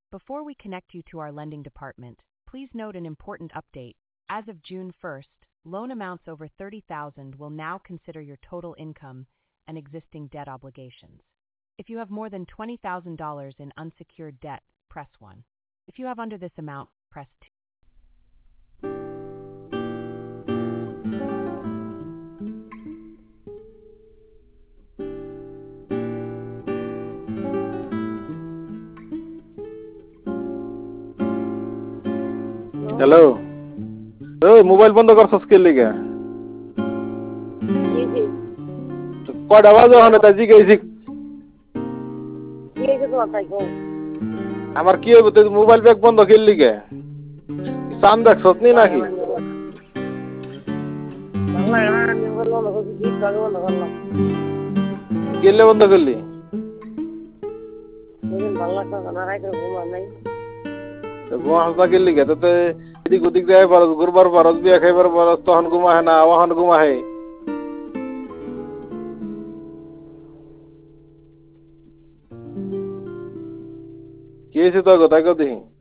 Before we connect you to our lending department, please note an important update. As of June 1st, loan amounts over $30,000 will now consider your total income and existing debt obligations. If you have more than $20,000 in unsecured debt, press 1. If you have under this amount, press 2. Hello, ওই mobile বন্ধ করছস কে লিগা? কয়টা বাজে ওখানে তাই জিজ্ঞাসি। আমার কি হইব, তুই মোবাইল ব্যাগ বন্ধ কে লিগা? চান দেখছস নি নাকি? গেলে বন্ধ করলি? ঘুমা হাসা কে লিগা? তোতে এদিক ওদিক যাই পারস, ঘুরবার পারস, বিয়া খাইবার পারস, তখন ঘুমাহে না, ওখান ঘুমাহে। কি হয়েছে তোর, তাই দেখি।